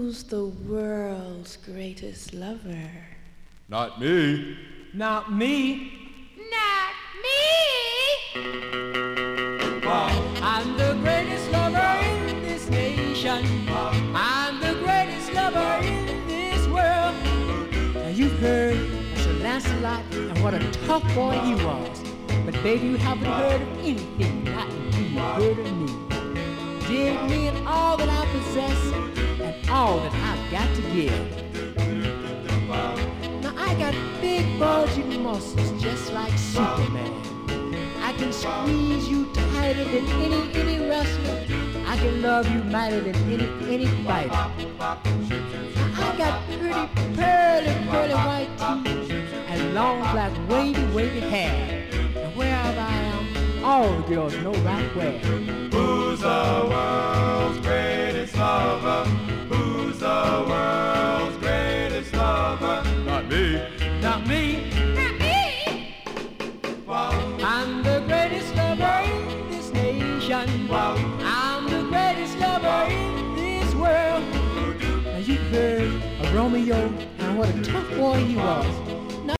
Who's the world's greatest lover? Not me. Not me. Not me. I'm the greatest lover in this nation. I'm the greatest lover in this world. Now you've heard of Sir Lancelot and what a tough boy he was. But baby, you haven't heard of anything, not until you heard of me. Dig me and all that I possess and all that I've got to give. Now I got big bulging muscles just like Superman. I can squeeze you tighter than any wrestler. I can love you mightier than any fighter. Now I got pretty pearly white teeth and long black wavy hair. And wherever I am, all the girls know right where. Who's the world's greatest lover? Who's the world's greatest lover? Not me. Not me. Not me. I'm the greatest lover in this nation. I'm the greatest lover in this world. Now you've heard of Romeo and what a tough boy he was.